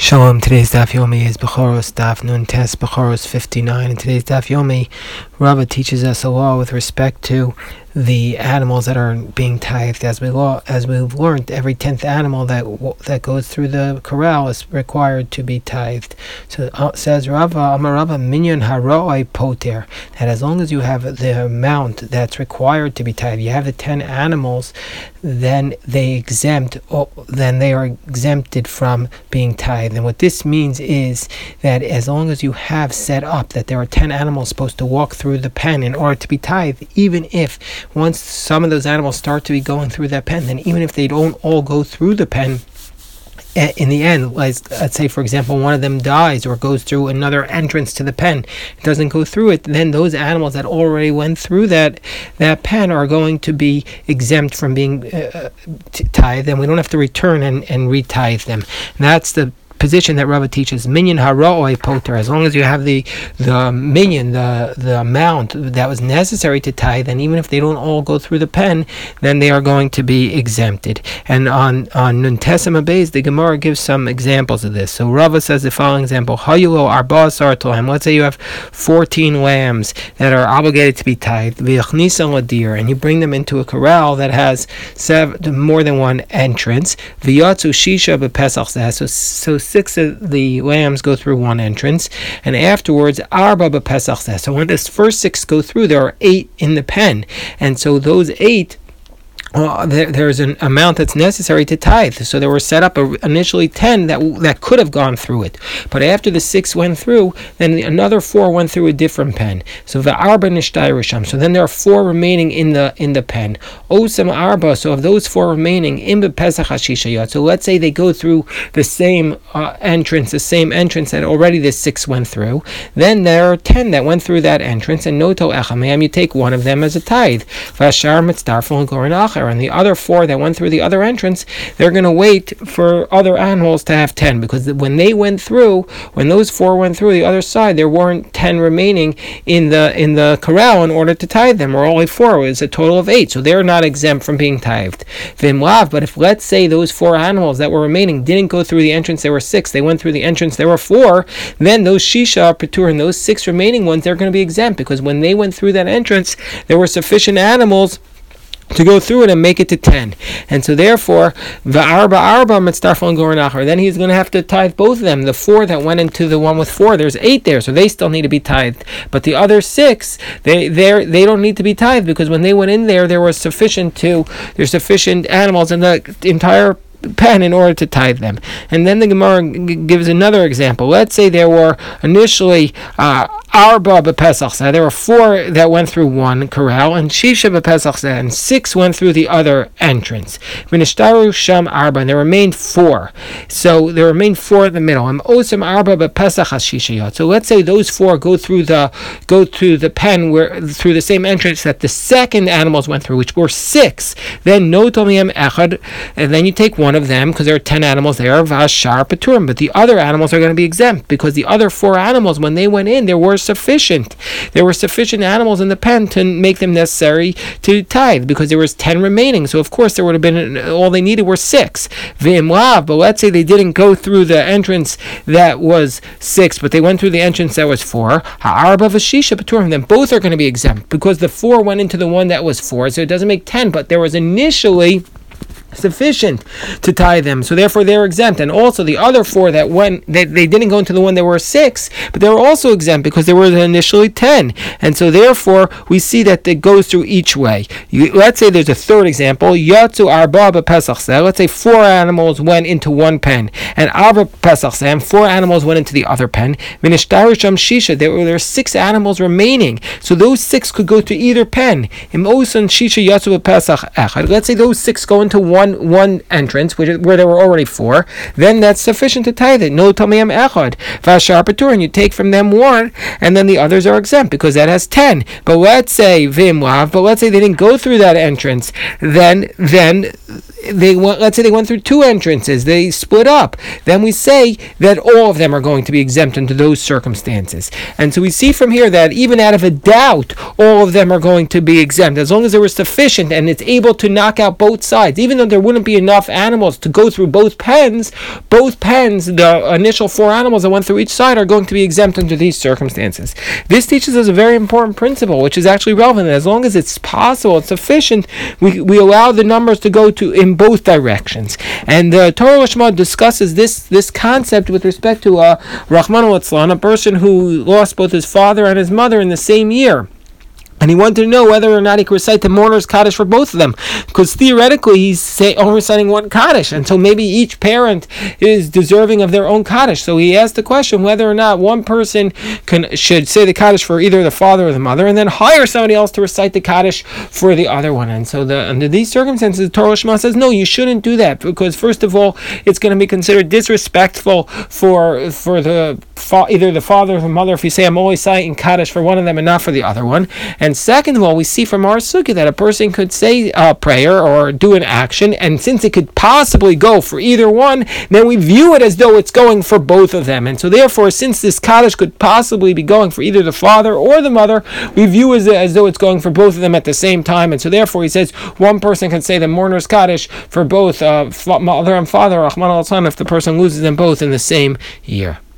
Shalom, today's Daf Yomi is Bechoros Daf Nun Tes Bechoros 59. In today's Daf Yomi, Rava teaches us a law with respect to the animals that are being tithed. As we've learned, every 10th animal that goes through the corral is required to be tithed. So it says Rava, Amar Rava, Minyan Haroi Poter, that as long as you have the amount that's required to be tithed, you have the 10 animals, then they are exempted from being tithed. And what this means is that as long as you have set up that there are 10 animals supposed to walk through the pen in order to be tithed, even if once some of those animals start to be going through that pen, then even if they don't all go through the pen, in the end, let's say, for example, one of them dies or goes through another entrance to the pen, it doesn't go through it, then those animals that already went through that pen are going to be exempt from being tithed, and we don't have to return and re-tithe them. And that's the position that Rava teaches, Minyan Haroi Poter. As long as you have the minyan, the amount that was necessary to tithe, and even if they don't all go through the pen, then they are going to be exempted. And on Nuntesima Beis, the Gemara gives some examples of this. So Rava says the following example: Hayulo Arba Sartohem. Let's say you have 14 lambs that are obligated to be tithed, V'yachnisan Ladir, and you bring them into a corral that has more than one entrance. V'yatzu Shisha b'Pesach. So 6 of the lambs go through one entrance, and afterwards Arba b'Pesach. So when this first 6 go through, there are 8 in the pen, and so those 8. There's an amount that's necessary to tithe. So there were set up initially 10 that could have gone through it. But after the 6 went through, then another 4 went through a different pen. So the Arba Nishtayrusham. So then there are 4 remaining in the pen. Osam Arba. So of those 4 remaining, Imbe Pesach Hashishayot. So let's say they go through the same entrance that already the 6 went through. Then there are 10 that went through that entrance, and Noto Echamam, you take one of them as a tithe. Vashar Mitzdarfel Gorinachar. And the other 4 that went through the other entrance, they're going to wait for other animals to have 10, because when those 4 went through the other side, there weren't 10 remaining in the corral in order to tithe them, or only 4. It was a total of 8, so they're not exempt from being tithed. Vimlav, but if let's say those 4 animals that were remaining didn't go through the entrance, there were 6, they went through the entrance, there were 4, then those Shisha are Patur, and those 6 remaining ones, they're going to be exempt, because when they went through that entrance, there were sufficient animals to go through it and make it to 10. And so therefore, Arba Mitzdarfel and Gorinachar, then he's going to have to tithe both of them. The 4 that went into the one with 4, there's 8 there, so they still need to be tithed. But the other 6, they don't need to be tithed, because when they went in there's sufficient animals in the entire pen in order to tithe them. And then the Gemara gives another example. Let's say there were initially Arba b'Pesach. There were 4 that went through one corral, and Shisha b'Pesach, and 6 went through the other entrance. V'nishtaru sham Arba, and there remained 4. So there remained 4 in the middle. And Osam Arba b'Pesach Shishayot. So let's say those 4 go through the pen through the same entrance that the second animals went through, which were 6. Then no tomiyam echad, and then you take one of them, because there are 10 animals there, v'ashar paturim, but the other animals are going to be exempt, because the other 4 animals, when they went in, there were sufficient animals in the pen to make them necessary to tithe, because there was 10 remaining, so of course there would have been, all they needed were 6. V'imlav, but let's say they didn't go through the entrance that was 6, but they went through the entrance that was 4, ha'arba v'shisha paturim, then both are going to be exempt, because the 4 went into the one that was 4, so it doesn't make 10, but there was initially sufficient to tithe them, so therefore they're exempt. And also the other 4 that went, they didn't go into the one that were 6, but they were also exempt because there were initially 10, and so therefore we see that it goes through each way. Let's say there's a third example, Yatsu Arba b'Pesach. Let's say 4 animals went into one pen, and Arba b'Pesach, and 4 animals went into the other pen. V'nishtarusham Shisha, there were 6 animals remaining, so those 6 could go to either pen. Im Osan Shisha Yatsu b'Pesach Echad. Let's say those 6 go into one entrance, where there were already 4, then that's sufficient to tithe it. No tamiyam echad v'ashar patur, and you take from them 1, and then the others are exempt because that has 10. But let's say they didn't go through that entrance, then let's say they went through 2 entrances, they split up, then we say that all of them are going to be exempt under those circumstances. And so we see from here that even out of a doubt, all of them are going to be exempt, as long as there was sufficient and it's able to knock out both sides, even though there wouldn't be enough animals to go through both pens, the initial 4 animals that went through each side, are going to be exempt under these circumstances. This teaches us a very important principle, which is actually relevant. As long as it's possible, it's sufficient, we allow the numbers to go to in both directions. And the Torah Lishma discusses this concept with respect to Rahman al-Atzlan, a person who lost both his father and his mother in the same year. And he wanted to know whether or not he could recite the mourner's Kaddish for both of them. Because theoretically, he's only reciting one Kaddish. And so maybe each parent is deserving of their own Kaddish. So he asked the question whether or not one person should say the Kaddish for either the father or the mother, and then hire somebody else to recite the Kaddish for the other one. And so under these circumstances, the Torah Shema says, no, you shouldn't do that. Because first of all, it's going to be considered disrespectful for either the father or the mother if you say, I'm only citing Kaddish for one of them and not for the other one. And second of all, we see from our sukkah that a person could say a prayer or do an action, and since it could possibly go for either one, then we view it as though it's going for both of them. And so therefore, since this Kaddish could possibly be going for either the father or the mother, we view it as though it's going for both of them at the same time. And so therefore, he says one person can say the mourner's Kaddish for both mother and father, Rahman al-Atzlan, if the person loses them both in the same year.